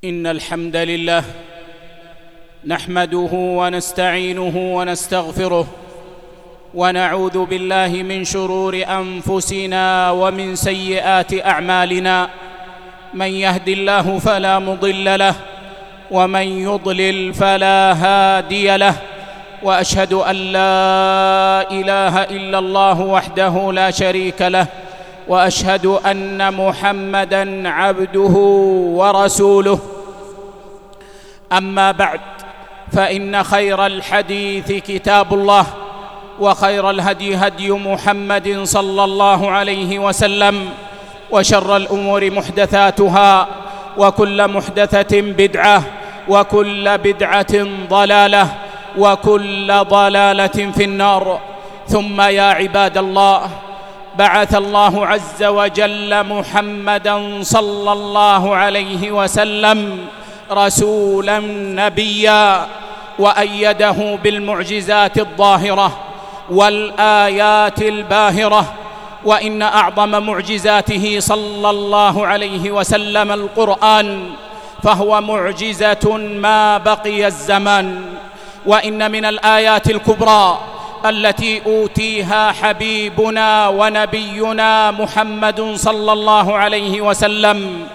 إن الحمد لله نحمده ونستعينه ونستغفره ونعوذ بالله من شرور أنفسنا ومن سيئات أعمالنا. من يهد الله فلا مضل له ومن يضلل فلا هادي له، وأشهد أن لا إله إلا الله وحده لا شريك له، وأشهد أن محمدًا عبده ورسوله. أما بعد، فإن خير الحديث كتاب الله، وخير الهدي هدي محمد صلى الله عليه وسلم، وشر الأمور محدثاتها، وكل محدثة بدعة، وكل بدعة ضلالة، وكل ضلالة في النار. ثم يا عباد الله، بعث الله عز وجل محمدًا صلى الله عليه وسلم رسولاً نبياً، وأيده بالمعجزات الظاهرة والآيات الباهرة. وإن أعظم معجزاته صلى الله عليه وسلم القرآن، فهو معجزة ما بقي الزمان. وإن من الآيات الكبرى التي أوتيها حبيبنا ونبينا محمد صلى الله عليه وسلم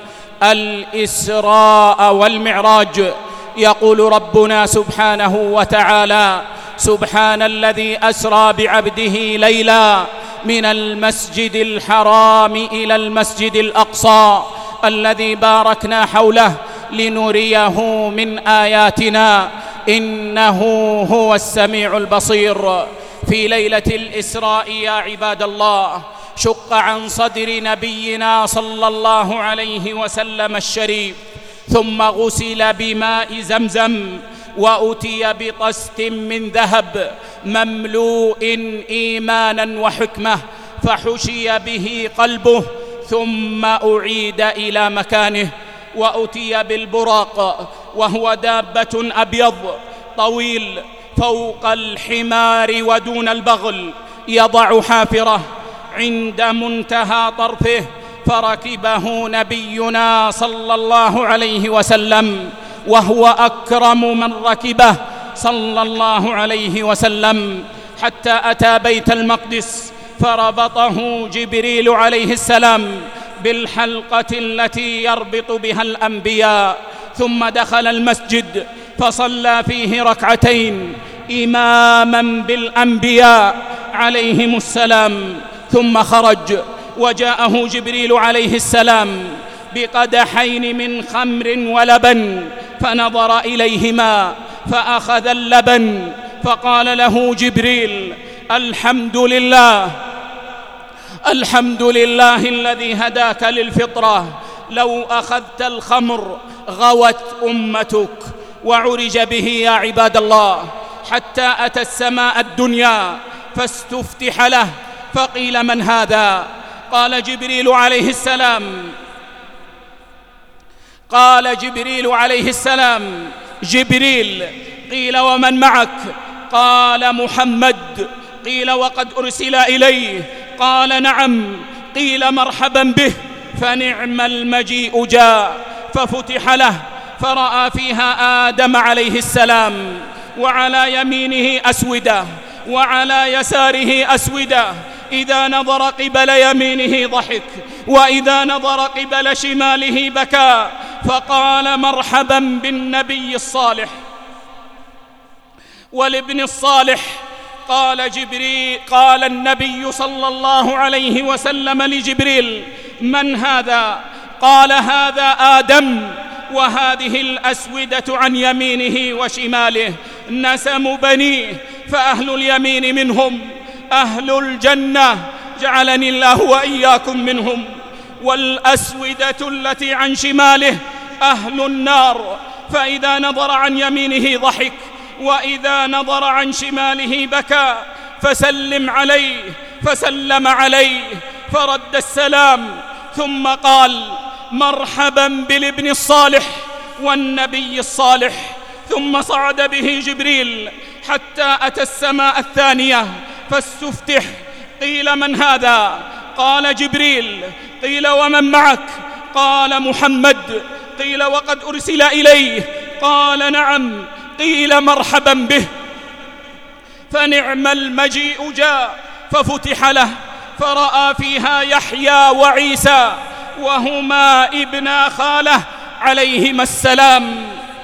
الإسراء والمعراج. يقول ربنا سبحانه وتعالى: سبحان الذي أسرى بعبده ليلا من المسجد الحرام إلى المسجد الأقصى الذي باركنا حوله لنريه من آياتنا، إنه هو السميع البصير. في ليلة الإسراء يا عباد الله، شق عن صدر نبينا صلى الله عليه وسلم الشريف، ثم غسل بماء زمزم، وأتي بطست من ذهب مملوء إيمانا وحكمة، فحشي به قلبه ثم أعيد إلى مكانه. وأتي بالبراق، وهو دابة أبيض طويل فوق الحمار ودون البغل، يضع حافره عند منتهى طرفه، فركبه نبينا صلى الله عليه وسلم، وهو أكرم من ركبه صلى الله عليه وسلم، حتى أتى بيت المقدس، فربطه جبريل عليه السلام بالحلقة التي يربط بها الأنبياء، ثم دخل المسجد فصلى فيه ركعتين إماماً بالأنبياء عليهم السلام، ثم خرج، وجاءه جبريل عليه السلام بقدحين من خمر ولبن، فنظر إليهما فأخذ اللبن، فقال له جبريل: الحمد لله، الحمد لله الذي هداك للفطرة، لو أخذت الخمر غوت أمتك. وعرج به يا عباد الله حتى أتى السماء الدنيا، فاستفتح له، فقيل: من هذا؟ قال جبريل عليه السلام، قال جبريل عليه السلام: جبريل. قيل: ومن معك؟ قال: محمد. قيل: وقد أرسل إليه؟ قال: نعم. قيل: مرحبا به. فنعم المجيء جاء، ففتح له، فرأى فيها آدم عليه السلام، وعلى يمينه أسودة، وعلى يساره أسودة. إذا نظر قبل يمينه ضحك، وإذا نظر قبل شماله بكى، فقال: مرحبا بالنبي الصالح والابن الصالح. قال النبي صلى الله عليه وسلم لجبريل: من هذا؟ قال: هذا آدم، وهذه الأسودة عن يمينه وشماله نسم بنيه، فأهل اليمين منهم أهل الجنة، جعلني الله وإياكم منهم، والأسودة التي عن شماله أهل النار. فإذا نظر عن يمينه ضحك، وإذا نظر عن شماله بكى. فسلم عليه، فسلم عليه، فرد السلام، ثم قال: مرحبا بالابن الصالح والنبي الصالح. ثم صعد به جبريل حتى أتى السماء الثانية، فاستفتح. قيل: من هذا؟ قال: جبريل. قيل: ومن معك؟ قال: محمد. قيل وقد أرسل إليه؟ قال نعم. قيل مرحبا به. فنعم المجيء جاء ففتح له فرأى فيها يحيى وعيسى وهما ابنا خاله عليهما السلام.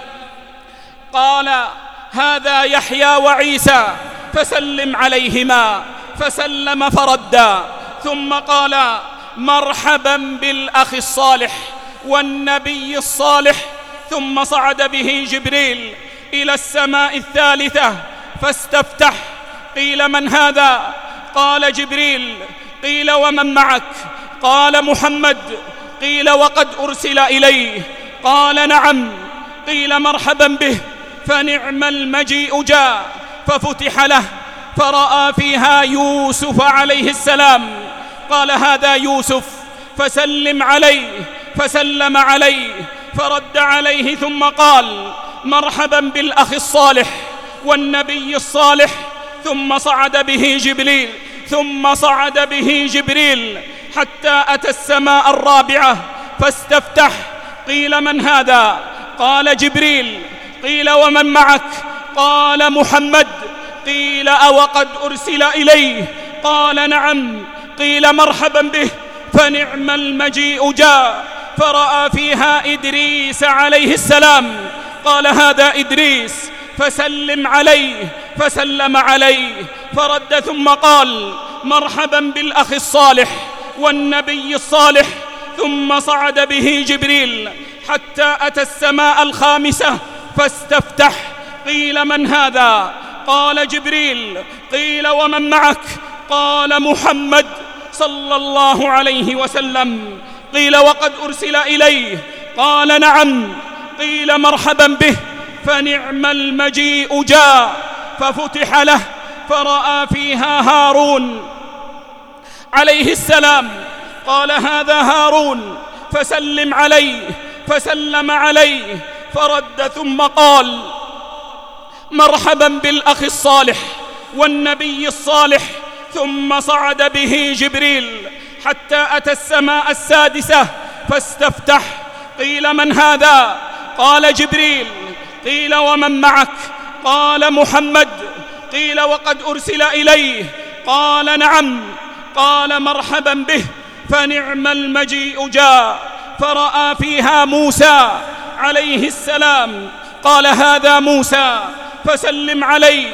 قال هذا يحيى وعيسى فسلم عليهما، فسلم فردا، ثم قال مرحبا بالأخ الصالح والنبي الصالح. ثم صعد به جبريل إلى السماء الثالثة فاستفتح. قيل من هذا؟ قال جبريل. قيل ومن معك؟ قال محمد. قيل وقد أرسل إليه؟ قال نعم. قيل مرحبا به. فنعم المجيء جاء ففتح له فرأى فيها يوسف عليه السلام. قال هذا يوسف فسلم عليه، فسلم عليه فرد عليه، ثم قال مرحبا بالأخ الصالح والنبي الصالح. ثم صعد به جبريل حتى أتى السماء الرابعة فاستفتح. قيل من هذا؟ قال جبريل. قيل ومن معك؟ قال محمد. قيل أوقد أرسل إليه؟ قال نعم. قيل مرحبا به. فنعم المجيء جاء فرأى فيها إدريس عليه السلام. قال هذا إدريس فسلم عليه، فسلم عليه فرد، ثم قال مرحبا بالأخ الصالح والنبي الصالح. ثم صعد به جبريل حتى أتى السماء الخامسة فاستفتح. قيل من هذا؟ قال جبريل. قيل ومن معك؟ قال محمد صلى الله عليه وسلم. قيل وقد أرسل إليه؟ قال نعم. قيل مرحبا به. فنعم المجيء جاء ففتح له فرأى فيها هارون عليه السلام. قال هذا هارون فسلم عليه، فسلم عليه فرد، ثم قال مرحبا بالأخ الصالح والنبي الصالح. ثم صعد به جبريل حتى أتى السماء السادسة فاستفتح. قيل من هذا؟ قال جبريل. قيل ومن معك؟ قال محمد. قيل وقد أرسل إليه؟ قال نعم. قال مرحبا به. فنعم المجيء جاء فرأى فيها موسى عليه السلام. قال هذا موسى فسلم عليه،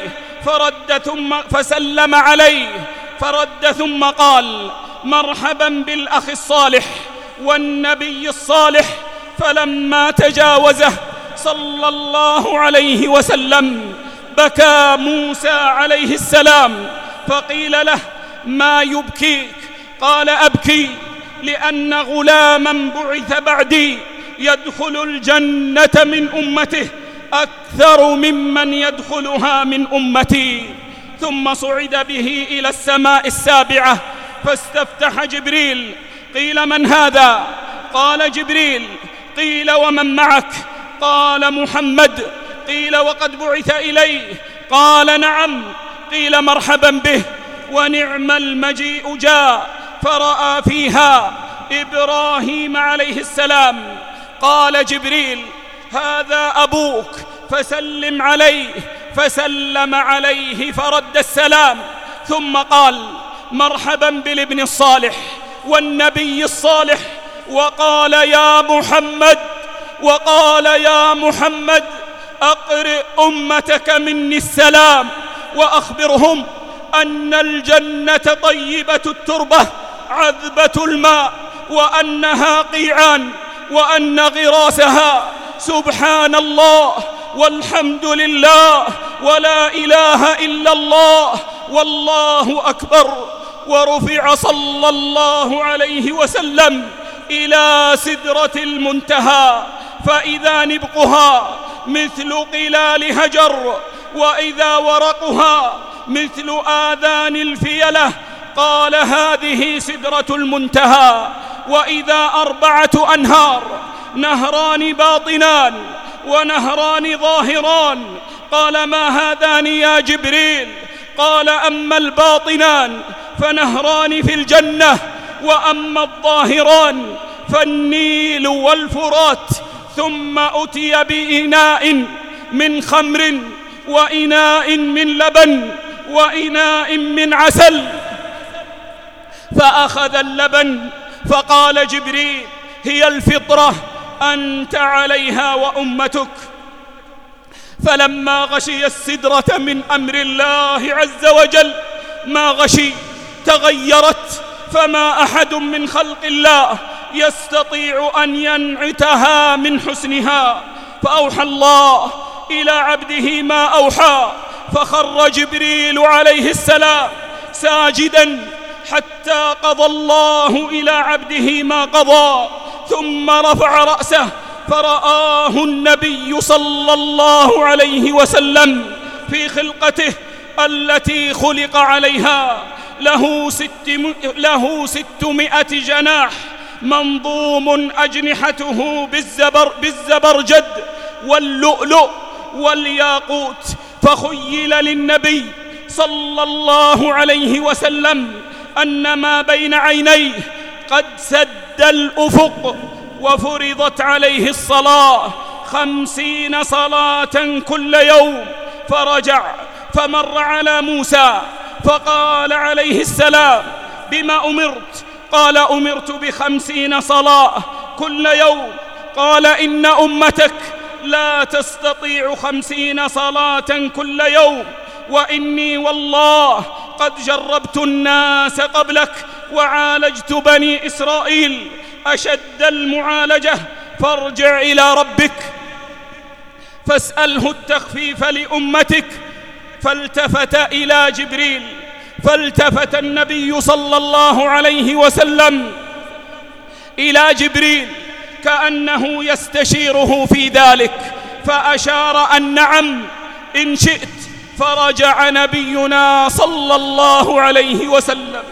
فسلم عليه فرد، ثم قال مرحبا بالأخ الصالح والنبي الصالح. فلما تجاوزه صلى الله عليه وسلم بكى موسى عليه السلام، فقيل له ما يبكيك؟ قال أبكي لأن غلاما بعث بعدي يدخل الجنة من أمته أكثر ممن يدخلها من أمتي. ثم صعد به إلى السماء السابعة فاستفتح جبريل. قيل من هذا؟ قال جبريل. قيل ومن معك؟ قال محمد. قيل وقد بعث إليه؟ قال نعم. قيل مرحبا به. ونعم المجيء جاء فرأى فيها إبراهيم عليه السلام. قال جبريل هذا أبوك فسلم عليه، فسلم عليه فرد السلام، ثم قال مرحبا بالابن الصالح والنبي الصالح. وقال يا محمد أقرئ أمتك مني السلام وأخبرهم أن الجنة طيبة التربة عذبة الماء، وأنها قيعان، وأن غراسها سبحان الله والحمد لله ولا إله إلا الله والله أكبر. ورفع صلى الله عليه وسلم إلى سدرة المنتهى، فإذا نبقها مثل قلال هجر، وإذا ورقها مثل آذان الفيلة. قال هذه سدرة المنتهى. وإذا 4 أنهار، نهران باطنان ونهران ظاهران. قال ما هذان يا جبريل؟ قال أما الباطنان فنهران في الجنة، وأما الظاهران فالنيل والفرات. ثم أتي بإناء من خمر وإناء من لبن وإناء من عسل، فأخذ اللبن فقال جبريل: هي الفطرة، أنت عليها وأمتك. فلما غشي السدرة من أمر الله عز وجل ما غشي تغيرت، فما أحد من خلق الله يستطيع أن ينعتها من حسنها. فأوحى الله إلى عبده ما أوحى، فخر جبريل عليه السلام ساجدا حتى قضى الله إلى عبده ما قضى، ثم رفع رأسه فرآه النبي صلى الله عليه وسلم في خلقته التي خلق عليها، له 600 جناح منظوم أجنحته بالزبرجد واللؤلؤ والياقوت. فخيل للنبي صلى الله عليه وسلم أن ما بين عينيه قد سد الأفق، وفرضت عليه الصلاة 50 صلاة كل يوم. فرجع فمر على موسى فقال عليه السلام: بما أمرت؟ قال: أمرت ب50 صلاة كل يوم. قال: إن أمتك لا تستطيع 50 صلاة كل يوم، وإني والله قد جربت الناس قبلك وعالجت بني إسرائيل أشد المعالجة، فارجع إلى ربك فاسأله التخفيف لأمتك. فالتفت إلى جبريل، فالتفت النبي صلى الله عليه وسلم إلى جبريل كأنه يستشيره في ذلك، فأشار أن نعم إن شئت. فرجع نبينا صلى الله عليه وسلم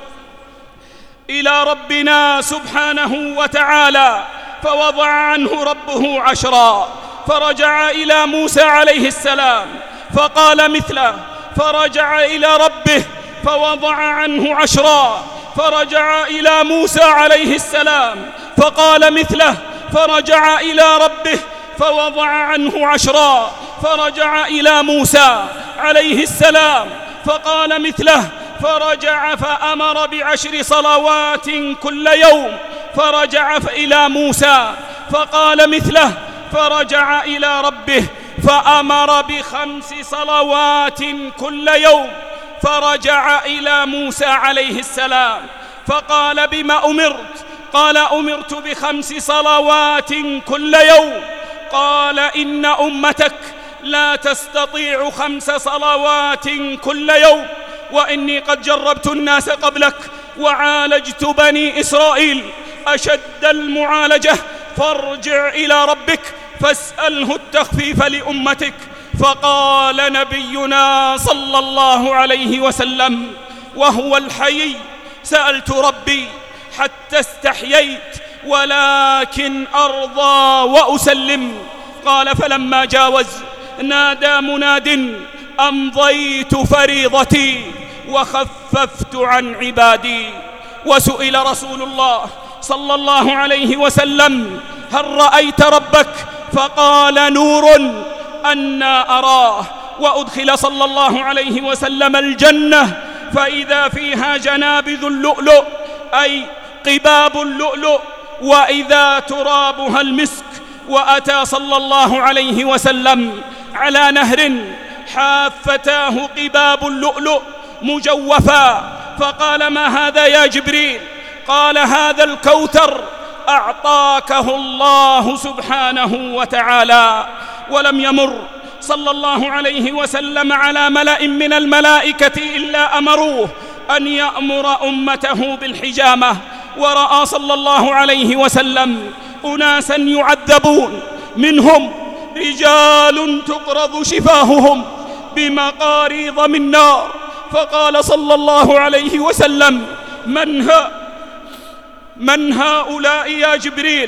إلى ربنا سبحانه وتعالى، فوضع عنه ربه 10. فرجع إلى موسى عليه السلام فقال مثله، فرجع إلى ربه فوضع عنه 10. فرجع إلى موسى عليه السلام فقال مثله، فرجع إلى ربه فوضع عنه 10. فرجع إلى موسى عليه السلام فقال مثله، فرجع فأمر ب10 صلوات كل يوم. فرجع إلى موسى فقال مثله، فرجع إلى ربه فأمر ب5 صلوات كل يوم. فرجع إلى موسى عليه السلام فقال: بما أمرت؟ قال: أمرت ب5 صلوات كل يوم. قال: إن أمتك لا تستطيع 5 صلوات كل يوم، وإني قد جربت الناس قبلك وعالجت بني إسرائيل أشد المعالجة، فارجع إلى ربك فاسأله التخفيف لأمتك. فقال نبينا صلى الله عليه وسلم وهو الحي: سألت ربي حتى استحييت، ولكن أرضى وأسلم. قال: فلما جاوز نادى مناد: أمضيت فريضتي وخففت عن عبادي. وسئل رسول الله صلى الله عليه وسلم: هل رأيت ربك؟ فقال: نور أنا أراه. وأدخل صلى الله عليه وسلم الجنة فإذا فيها جنابذ اللؤلؤ، أي قباب اللؤلؤ، وإذا ترابها المسك. وأتى صلى الله عليه وسلم على نهر حافتاه قباب اللؤلؤ مجوفا، فقال: ما هذا يا جبريل؟ قال: هذا الكوثر أعطاكه الله سبحانه وتعالى. ولم يمر صلى الله عليه وسلم على ملأ من الملائكة إلا أمروه أن يأمر أمته بالحجامة. ورأى صلى الله عليه وسلم أناسا يعذبون، منهم رجال تقرض شفاههم بمقاريض من نار. فقال صلى الله عليه وسلم: من هؤلاء يا جبريل؟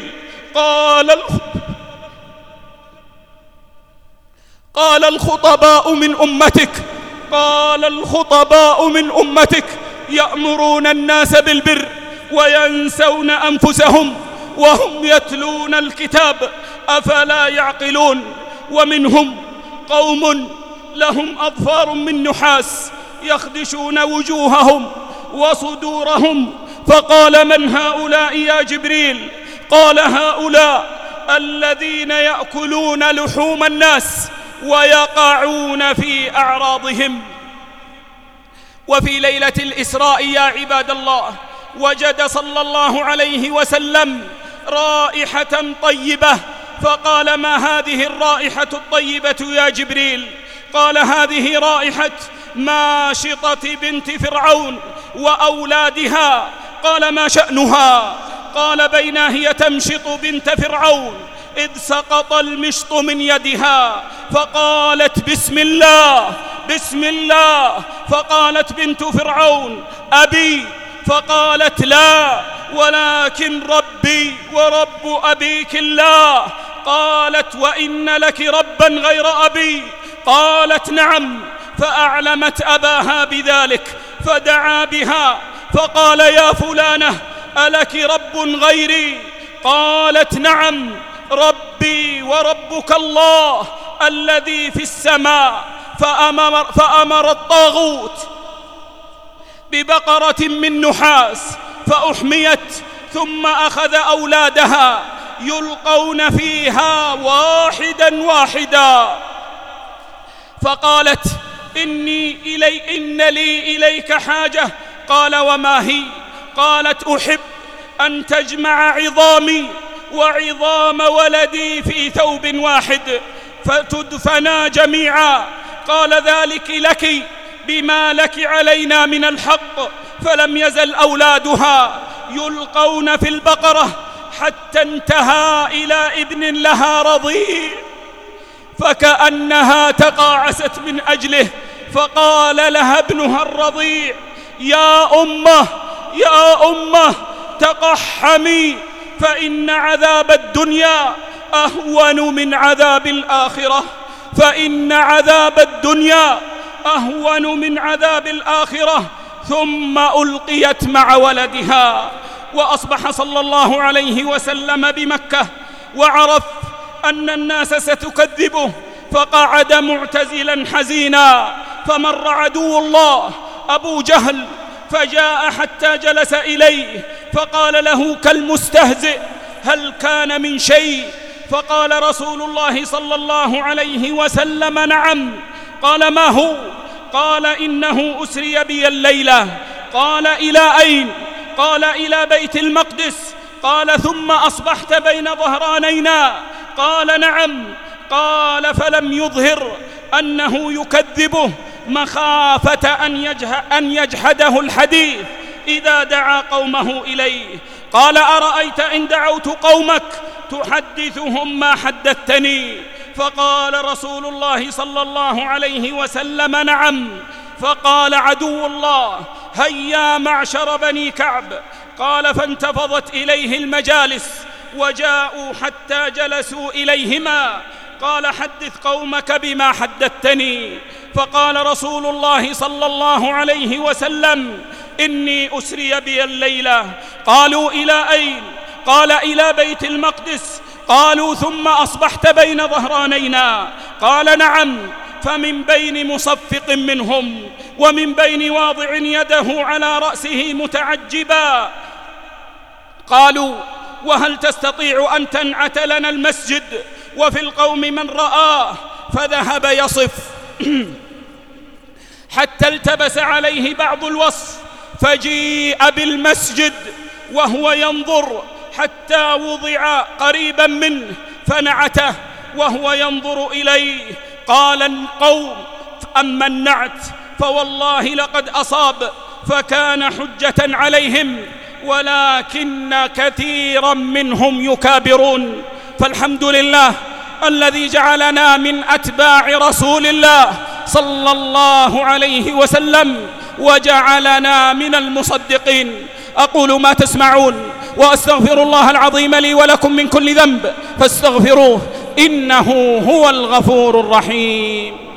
قال: الخطباء من أمتك. قال: الخطباء من أمتك يأمرون الناس بالبر وينسون أنفسهم وهم يتلون الكتاب. أفلا يعقلون؟ ومنهم قوم لهم أظفار من نحاس يخدشون وجوههم وصدورهم، فقال: من هؤلاء يا جبريل؟ قال: هؤلاء الذين يأكلون لحوم الناس ويقعون في أعراضهم. وفي ليلة الإسراء يا عباد الله وجد صلى الله عليه وسلم رائحة طيبة، فقال: ما هذه الرائحة الطيبة يا جبريل؟ قال: هذه رائحة ماشطة بنت فرعون وأولادها. قال: ما شأنها؟ قال: بينا هي تمشط بنت فرعون إذ سقط المشط من يدها فقالت: بسم الله بسم الله. فقالت بنت فرعون: أبي؟ فقالت: لا، ولكن ربي ورب أبيك الله. قالت: وإن لك ربا غير أبي؟ قالت: نعم. فأعلمت أباها بذلك فدعا بها فقال: يا فلانة، ألك رب غيري؟ قالت: نعم، ربي وربك الله الذي في السماء. فأمر الطاغوت ببقرة من نحاس فأحميت، ثم أخذ أولادها يلقون فيها واحدا واحدا. فقالت: إن لي إليك حاجة. قال: وما هي؟ قالت: أحب أن تجمع عظامي وعظام ولدي في ثوب واحد فتدفنا جميعا. قال: ذلك لك بما لك علينا من الحق. فلم يزل أولادها يلقون في البقرة حتى انتهى إلى ابن لها رضيع، فكأنها تقاعست من أجله. فقال لها ابنها الرضيع: يا أمه يا أمه، تقحمي، فإن عذاب الدنيا أهون من عذاب الآخرة، فإن عذاب الدنيا أهون من عذاب الآخرة. ثم ألقيت مع ولدها. وأصبح صلى الله عليه وسلم بمكة وعرف أن الناس ستكذبه، فقعد معتزلا حزينا. فمر عدو الله أبو جهل فجاء حتى جلس إليه فقال له كالمستهزئ: هل كان من شيء؟ فقال رسول الله صلى الله عليه وسلم: نعم. قال: ما هو؟ قال: إنه أسري بي الليلة. قال: إلى أين؟ قال: إلى بيت المقدس. قال: ثم أصبحت بين ظهرانينا؟ قال: نعم. قال: فلم يظهر أنه يكذبه مخافة أن يجحده الحديث إذا دعا قومه إليه. قال: أرأيت إن دعوت قومك تحدثهم ما حدثتني؟ فقال رسول الله صلى الله عليه وسلم: نعم. فقال عدو الله: هيا معشر بني كعب. قال: فانتفضت إليه المجالس وجاءوا حتى جلسوا إليهما. قال: حدث قومك بما حدثتني. فقال رسول الله صلى الله عليه وسلم: إني أسري بي الليلة. قالوا: إلى أين؟ قال: إلى بيت المقدس. قالوا: ثم أصبحت بين ظهرانينا؟ قال: نعم. فمن بين مصفق منهم ومن بين واضع يده على رأسه متعجبا قالوا: وهل تستطيع أن تنعت لنا المسجد وفي القوم من رآه؟ فذهب يصف حتى التبس عليه بعض الوصف، فجيء بالمسجد وهو ينظر حتى وضع قريبا منه فنعته وهو ينظر إليه. قال القوم: أما النعت فوالله لقد أصاب، فكان حجة عليهم، ولكن كثيرا منهم يكابرون. فالحمد لله الذي جعلنا من أتباع رسول الله صلى الله عليه وسلم وجعلنا من المصدقين. أقول ما تسمعون وأستغفر الله العظيم لي ولكم من كل ذنب فاستغفروه إنه هو الغفور الرحيم.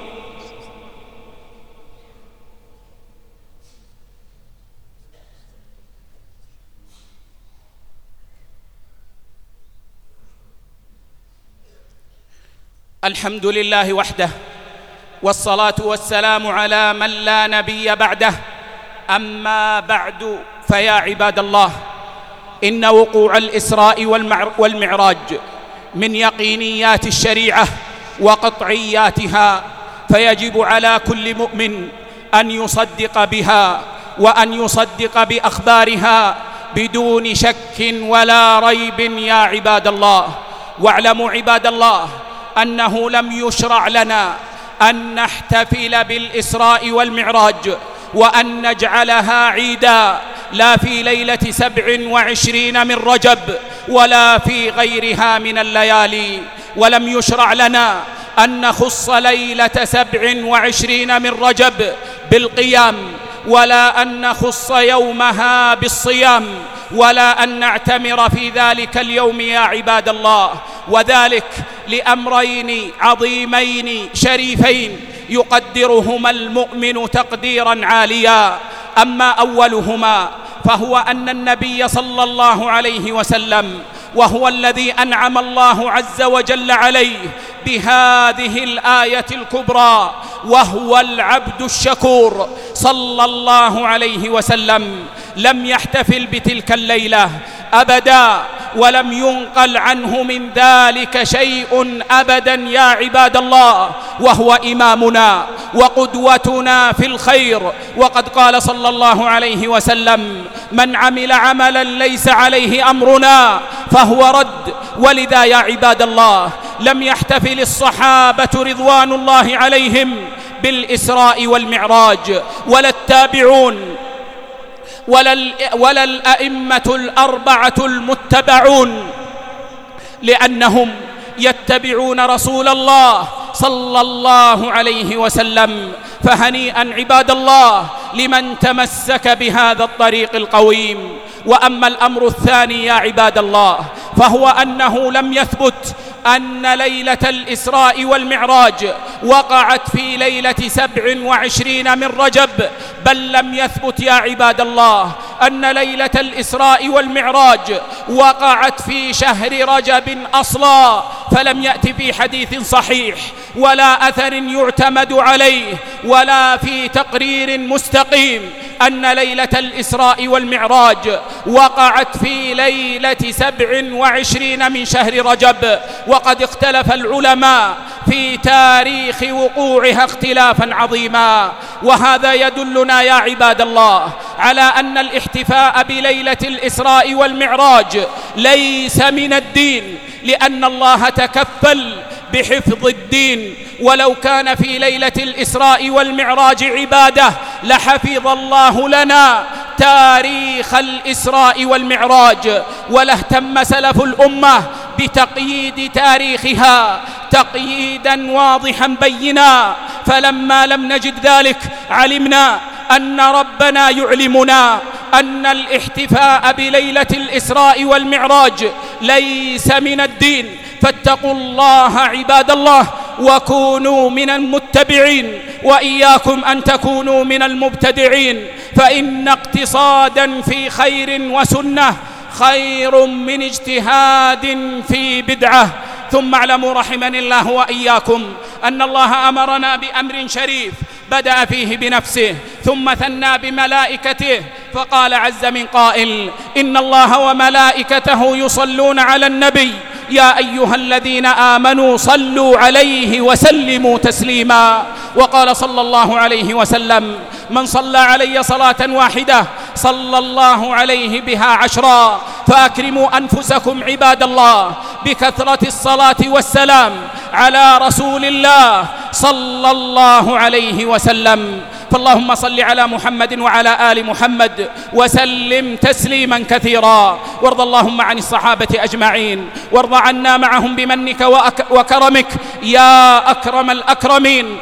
الحمد لله وحده، والصلاة والسلام على من لا نبي بعده. أما بعد، فيا عباد الله، إن وقوع الإسراء والمعراج من يقينيات الشريعة وقطعياتها، فيجب على كل مؤمن أن يصدق بها وأن يصدق بأخبارها بدون شك ولا ريب يا عباد الله. واعلموا عباد الله أنه لم يشرع لنا أن نحتفل بالإسراء والمعراج وأن نجعلها عيدا، لا في ليلة 27 من رجب ولا في غيرها من الليالي. ولم يشرع لنا أن نخص ليلة 27 من رجب بالقيام، ولا أن نخص يومها بالصيام، ولا أن نعتمر في ذلك اليوم يا عباد الله، وذلك لأمرين عظيمين شريفين يقدرهما المؤمن تقديرا عاليا. أما أولهما فهو أن النبي صلى الله عليه وسلم، وهو الذي أنعم الله عز وجل عليه بهذه الآية الكبرى، وهو العبد الشكور صلى الله عليه وسلم، لم يحتفل بتلك الليلة أبدا، ولم ينقل عنه من ذلك شيء أبدا يا عباد الله، وهو إمامنا وقدوتنا في الخير. وقد قال صلى الله عليه وسلم: من عمل عملا ليس عليه أمرنا فهو رد. ولذا يا عباد الله لم يحتفل الصحابة رضوان الله عليهم بالإسراء والمعراج، ولا التابعون ولا الأئمة الأربعة المتبعون، لأنهم يتبعون رسول الله صلى الله عليه وسلم. فهنيئا عباد الله لمن تمسك بهذا الطريق القويم. وأما الأمر الثاني يا عباد الله فهو أنه لم يثبت أن ليلة الإسراء والمعراج وقعت في ليلة 27 من رجب، بل لم يثبت يا عباد الله أن ليلة الإسراء والمعراج وقعت في شهر رجب أصلا، فلم يأتي في حديث صحيح ولا أثر يعتمد عليه ولا في تقرير مستقيم أن ليلة الإسراء والمعراج وقعت في ليلة 27 من شهر رجب. وقد اختلف العلماء في تاريخ وقوعها اختلافا عظيما، وهذا يدلنا يا عباد الله على أن الاحتفاء بليلة الإسراء والمعراج ليس من الدين، لأن الله تكفل بحفظ الدين. ولو كان في ليلة الإسراء والمعراج عبادة لحفظ الله لنا تاريخ الإسراء والمعراج، ولاهتم سلف الأمة بتقييد تاريخها تقييدا واضحا بينا. فلما لم نجد ذلك علمنا أن ربنا يعلمنا أن الاحتفاء بليلة الإسراء والمعراج ليس من الدين. فاتقوا الله عباد الله وكونوا من المتبعين، وإياكم أن تكونوا من المبتدعين، فإن اقتصادا في خير وسنة خير من اجتهاد في بدعة. ثم اعلموا رحمني الله وإياكم أن الله أمرنا بأمر شريف بدأ فيه بنفسه ثم ثنى بملائكته، فقال عز من قائل: إن الله وملائكته يصلون على النبي يا أيها الذين آمنوا صلوا عليه وسلموا تسليما. وقال صلى الله عليه وسلم: من صلى علي صلاة واحدة صلى الله عليه بها 10. فأكرموا أنفسكم عباد الله بكثرة الصلاة والسلام على رسول الله صلى الله عليه وسلم. فاللهم صل على محمد وعلى آل محمد وسلم تسليما كثيرا. وارض اللهم عن الصحابة أجمعين، وارض عنا معهم بمنك وكرمك يا أكرم الأكرمين.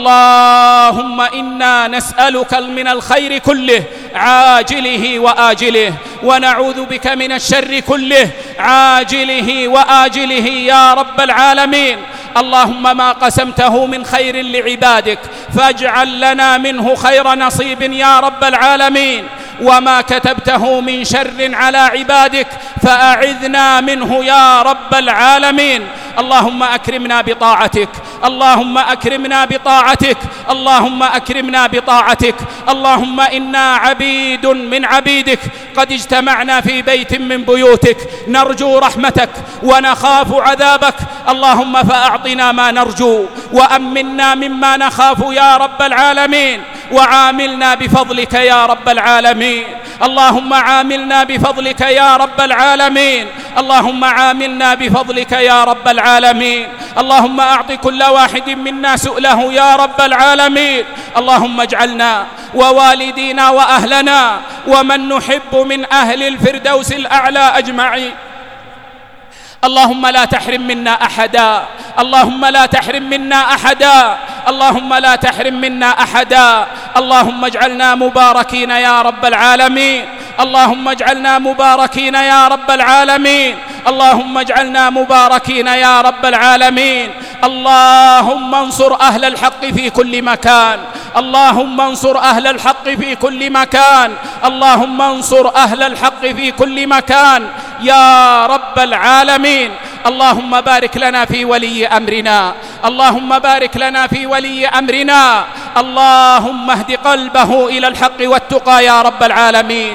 اللهم إنا نسألك من الخير كله عاجله وآجله، ونعوذ بك من الشر كله عاجله وآجله يا رب العالمين. اللهم ما قسمته من خير لعبادك فاجعل لنا منه خير نصيب يا رب العالمين، وما كتبته من شر على عبادك فأعذنا منه يا رب العالمين. اللهم أكرمنا بطاعتك، اللهم أكرمنا بطاعتك، اللهم أكرمنا بطاعتك. اللهم إنا عبيد من عبيدك قد اجتمعنا في بيت من بيوتك نرجو رحمتك ونخاف عذابك، اللهم فأعطنا ما نرجو وأمنا مما نخاف يا رب العالمين، وعاملنا بفضلك يا رب العالمين. اللهم عاملنا بفضلك يا رب العالمين، اللهم عاملنا بفضلك يا رب العالمين. اللهم أعط كل واحد منا سؤله يا رب العالمين. اللهم اجعلنا ووالدينا وأهلنا ومن نحب من أهل الفردوس الأعلى أجمعين. اللهم لا تحرم منا أحدا، اللهم لا تحرم منا أحدا، اللهم لا تحرم منا أحدا. اللهم اجعلنا مباركين يا رب العالمين، اللهم اجعلنا مباركين يا رب العالمين، اللهم اجعلنا مباركين يا رب العالمين. اللهم انصر أهل الحق في كل مكان، اللهم انصر أهل الحق في كل مكان، اللهم انصر أهل الحق في كل مكان يا رب العالمين. اللهم بارك لنا في ولي أمرنا، اللهم بارك لنا في ولي أمرنا، اللهم اهد قلبه إلى الحق والتقى يا رب العالمين.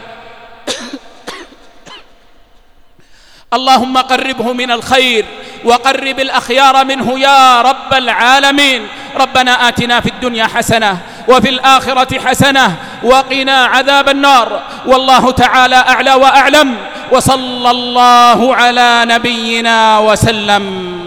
اللهم قربه من الخير وقرب الأخيار منه يا رب العالمين. ربنا آتنا في الدنيا حسنة وفي الآخرة حسنة وقنا عذاب النار. والله تعالى أعلى وأعلم، وصلى الله على نبينا وسلم.